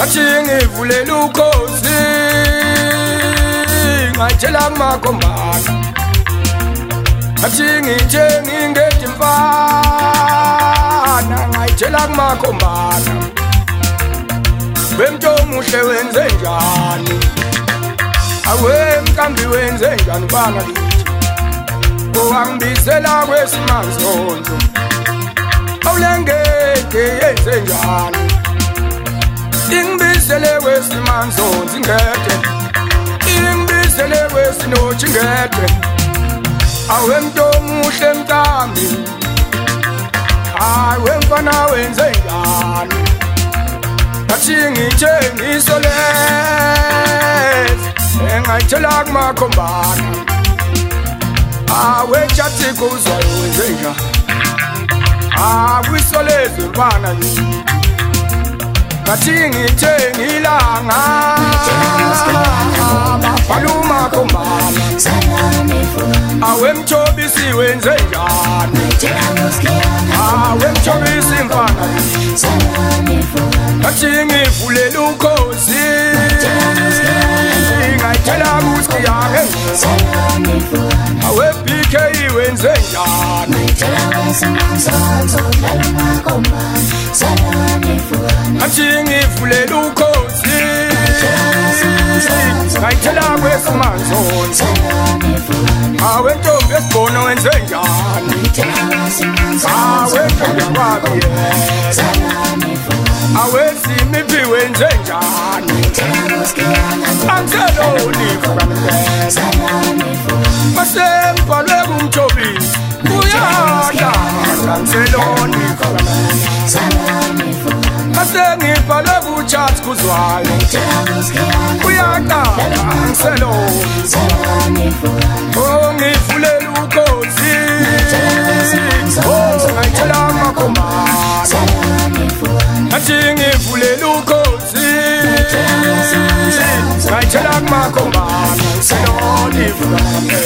ngathi ngivulela ukhozi ngayitshela kumakhombana ngathi ngithe ngingedi mfana ngayitshela kumakhombana wemntu omuhle wenze njani awe mkambi wenze njani bana lithi owangibizela kwesimanzonzo awulengeke yenze njani ingibizele kwesimanzonzo ingede ingibizele kwesinothi ingede awe mntu omuhle mkambi awe mfana wenze njani ngathi ngithe ngisolezi engayitshela kumakhombana awe jathi kuzwa wenze njani akwisolezi mfana lithi ngathi ngithe ngilanga baluma khombana awe mthobisi wenze njani awe mthobisi mfana ngathi ngivulela ukhozi ngayitshela ukuthi yake awe BK wenze njani ngathi ngivulela ukhozi ngayitshela kwesimanzonzo awe ntombi esibona wenze njani awe ntombi yakwabi awe simiphi wenze njani angiseloni masembhalwe kumthobisi uyadla angiseloni masengibhalwe kuchat kuzwayo uyadla angiseloni ngivulela ukhozi ngayitshela kumakhombana ngathi ngivulela ukhozi ngayitshela kumakhombana angiseloni